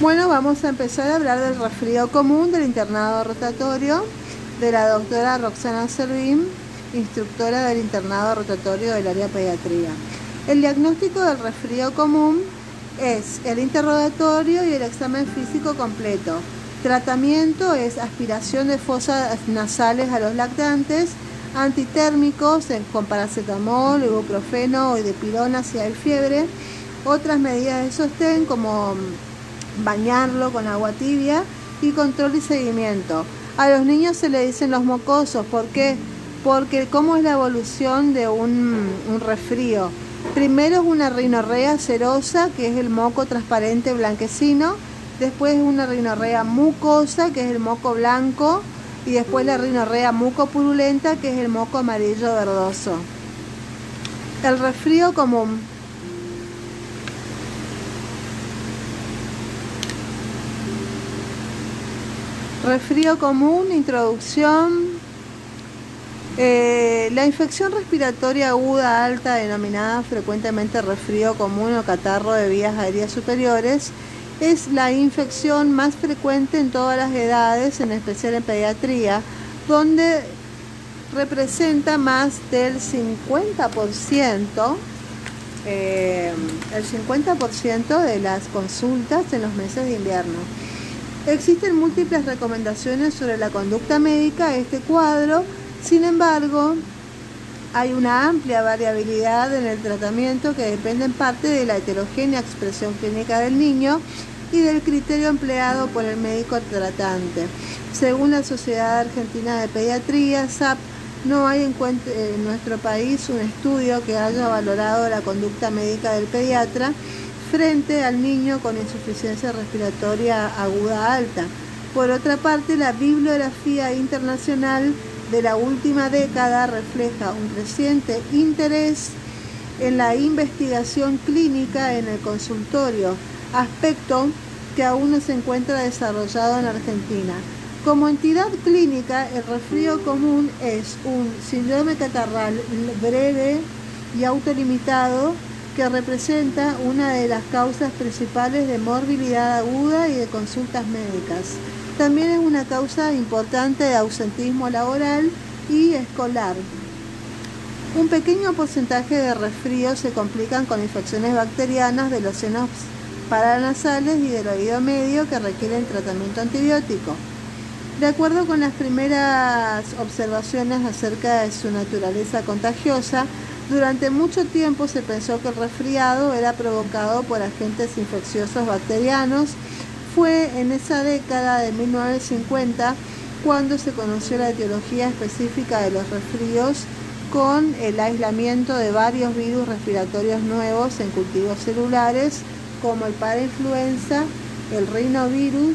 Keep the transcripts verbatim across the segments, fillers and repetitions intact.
Bueno, vamos a empezar a hablar del resfrío común, del internado rotatorio, de la doctora Roxana Servín, instructora del internado rotatorio del área pediatría. El diagnóstico del resfrío común es el interrogatorio y el examen físico completo. Tratamiento es aspiración de fosas nasales a los lactantes, antitérmicos con paracetamol, ibuprofeno y dipirona si hay fiebre. Otras medidas de sostén como bañarlo con agua tibia y control y seguimiento. A los niños se le dicen los mocosos. ¿Por qué? Porque cómo es la evolución de un, un resfrío. Primero es una rinorrea serosa, que es el moco transparente blanquecino. Después es una rinorrea mucosa, que es el moco blanco. Y después la rinorrea mucopurulenta, que es el moco amarillo verdoso. El resfrío común. Resfrío común, introducción. Eh, la infección respiratoria aguda alta, denominada frecuentemente resfrío común o catarro de vías aéreas superiores, es la infección más frecuente en todas las edades, en especial en pediatría, donde representa más del cincuenta por ciento, eh, el cincuenta por ciento de las consultas en los meses de invierno. Existen múltiples recomendaciones sobre la conducta médica de este cuadro, sin embargo, hay una amplia variabilidad en el tratamiento que depende en parte de la heterogénea expresión clínica del niño y del criterio empleado por el médico tratante. Según la Sociedad Argentina de Pediatría, S A P, no hay en, en nuestro país un estudio que haya valorado la conducta médica del pediatra frente al niño con insuficiencia respiratoria aguda alta. Por otra parte, la bibliografía internacional de la última década refleja un creciente interés en la investigación clínica en el consultorio, aspecto que aún no se encuentra desarrollado en Argentina. Como entidad clínica, el resfrío común es un síndrome catarral breve y autolimitado que representa una de las causas principales de morbilidad aguda y de consultas médicas. También es una causa importante de ausentismo laboral y escolar. Un pequeño porcentaje de resfríos se complican con infecciones bacterianas de los senos paranasales y del oído medio que requieren tratamiento antibiótico. De acuerdo con las primeras observaciones acerca de su naturaleza contagiosa, durante mucho tiempo se pensó que el resfriado era provocado por agentes infecciosos bacterianos. Fue en esa década de mil novecientos cincuenta cuando se conoció la etiología específica de los resfríos con el aislamiento de varios virus respiratorios nuevos en cultivos celulares, como el parainfluenza, el rinovirus,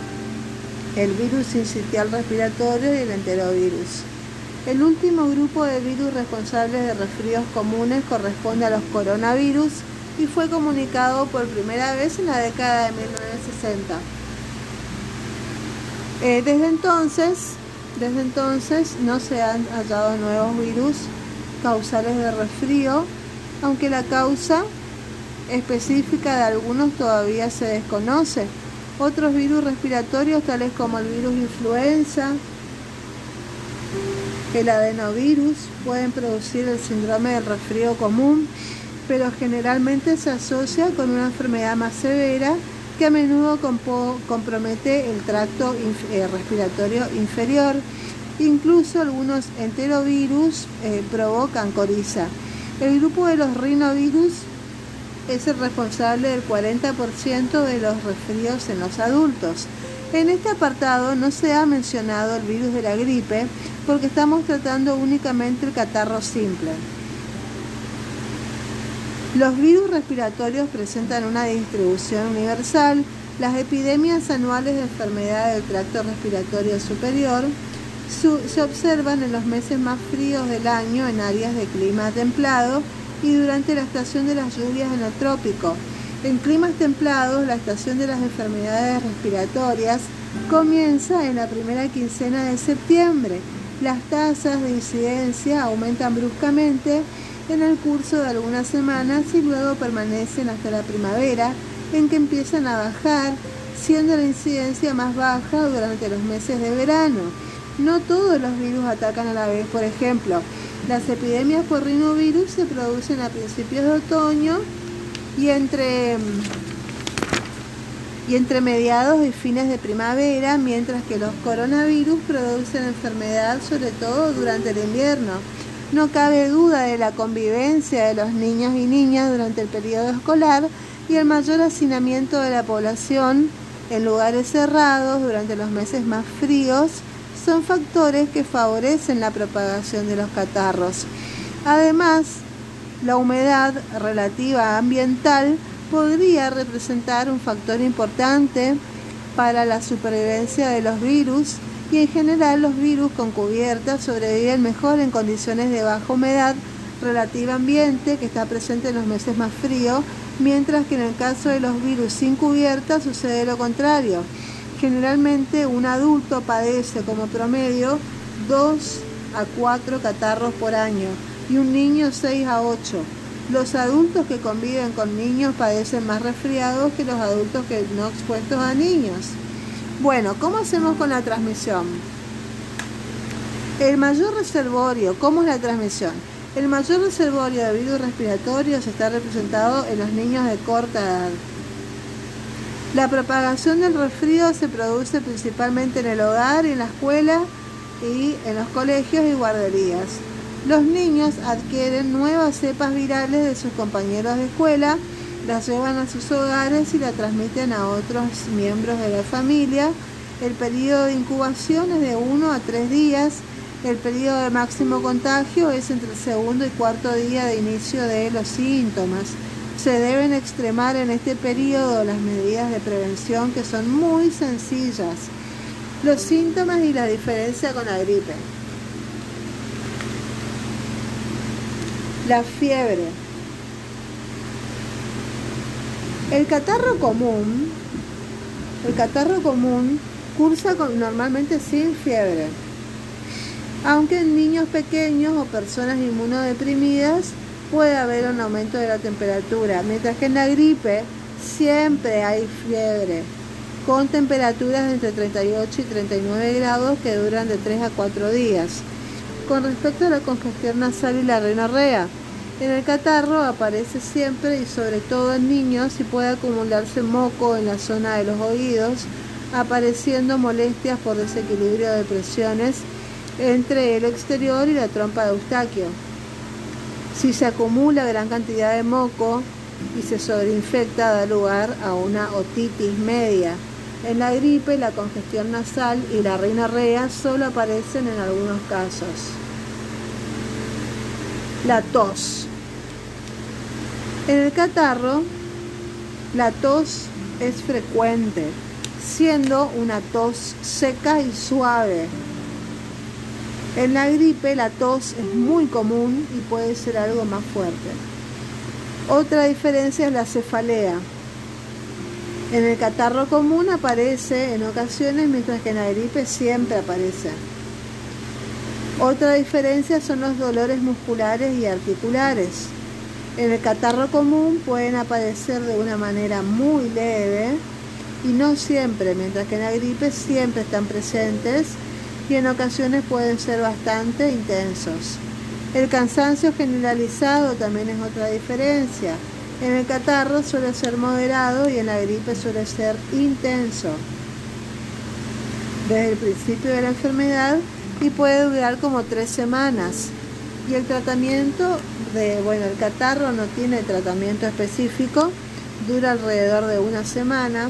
el virus sincitial respiratorio y el enterovirus. El último grupo de virus responsables de resfríos comunes corresponde a los coronavirus y fue comunicado por primera vez en la década de mil novecientos sesenta. Eh, desde entonces, desde entonces no se han hallado nuevos virus causales de resfrío, aunque la causa específica de algunos todavía se desconoce. Otros virus respiratorios, tales como el virus influenza, el adenovirus, pueden producir el síndrome del resfrío común, pero generalmente se asocia con una enfermedad más severa que a menudo compromete el tracto eh, respiratorio inferior. Incluso algunos enterovirus eh, provocan coriza. El grupo de los rinovirus es el responsable del cuarenta por ciento de los resfríos en los adultos. En este apartado no se ha mencionado el virus de la gripe porque estamos tratando únicamente el catarro simple. Los virus respiratorios presentan una distribución universal. Las epidemias anuales de enfermedad del tracto respiratorio superior su, se observan en los meses más fríos del año en áreas de clima templado y durante la estación de las lluvias en el trópico. En climas templados, la estación de las enfermedades respiratorias comienza en la primera quincena de septiembre. Las tasas de incidencia aumentan bruscamente en el curso de algunas semanas y luego permanecen hasta la primavera, en que empiezan a bajar siendo la incidencia más baja durante los meses de verano. No todos los virus atacan a la vez. Por ejemplo, las epidemias por rinovirus se producen a principios de otoño y entre, y entre mediados y fines de primavera, mientras que los coronavirus producen enfermedad sobre todo durante el invierno. No cabe duda de la convivencia de los niños y niñas durante el periodo escolar y el mayor hacinamiento de la población en lugares cerrados durante los meses más fríos son factores que favorecen la propagación de los catarros. Además, la humedad relativa ambiental podría representar un factor importante para la supervivencia de los virus y en general los virus con cubierta sobreviven mejor en condiciones de baja humedad relativa ambiente que está presente en los meses más fríos, mientras que en el caso de los virus sin cubierta sucede lo contrario. Generalmente un adulto padece como promedio dos a cuatro catarros por año y un niño seis a ocho. Los adultos que conviven con niños padecen más resfriados que los adultos que no expuestos a niños. Bueno, ¿cómo hacemos con la transmisión? El mayor reservorio, ¿cómo es la transmisión? El mayor reservorio de virus respiratorios está representado en los niños de corta edad. La propagación del resfrío se produce principalmente en el hogar, en la escuela y en los colegios y guarderías. Los niños adquieren nuevas cepas virales de sus compañeros de escuela, las llevan a sus hogares y la transmiten a otros miembros de la familia. El periodo de incubación es de uno a tres días. El periodo de máximo contagio es entre el segundo y cuarto día de inicio de los síntomas. Se deben extremar en este periodo las medidas de prevención que son muy sencillas. Los síntomas y la diferencia con la gripe. La fiebre. El catarro común, el catarro común cursa con, normalmente sin fiebre, aunque en niños pequeños o personas inmunodeprimidas puede haber un aumento de la temperatura, mientras que en la gripe siempre hay fiebre, con temperaturas de entre treinta y ocho y treinta y nueve grados que duran de tres a cuatro días. Con respecto a la congestión nasal y la rinorrea, en el catarro aparece siempre y sobre todo en niños y puede acumularse moco en la zona de los oídos, apareciendo molestias por desequilibrio de presiones entre el exterior y la trompa de Eustaquio. Si se acumula gran cantidad de moco y se sobreinfecta, da lugar a una otitis media. En la gripe, la congestión nasal y la rinorrea solo aparecen en algunos casos. La tos. En el catarro, la tos es frecuente, siendo una tos seca y suave. En la gripe, la tos es muy común y puede ser algo más fuerte. Otra diferencia es la cefalea. En el catarro común aparece en ocasiones, mientras que en la gripe siempre aparece. Otra diferencia son los dolores musculares y articulares. En el catarro común pueden aparecer de una manera muy leve y no siempre, mientras que en la gripe siempre están presentes y en ocasiones pueden ser bastante intensos. El cansancio generalizado también es otra diferencia. En el catarro suele ser moderado y en la gripe suele ser intenso desde el principio de la enfermedad y puede durar como tres semanas. Y el tratamiento de, bueno, el catarro no tiene tratamiento específico, dura alrededor de una semana.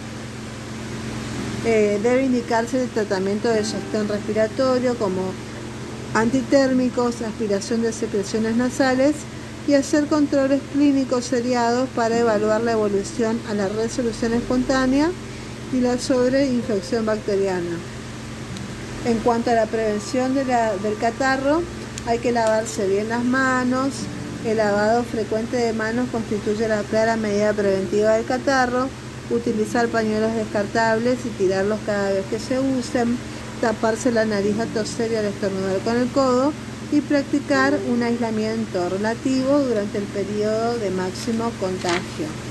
Eh, debe indicarse el tratamiento de sostén respiratorio como antitérmicos, aspiración de secreciones nasales y hacer controles clínicos seriados para evaluar la evolución a la resolución espontánea y la sobreinfección bacteriana. En cuanto a la prevención de la, del catarro, hay que lavarse bien las manos. El lavado frecuente de manos constituye la clara medida preventiva del catarro. Utilizar pañuelos descartables y tirarlos cada vez que se usen. Taparse la nariz al toser y al estornudar con el codo. Y practicar un aislamiento relativo durante el periodo de máximo contagio.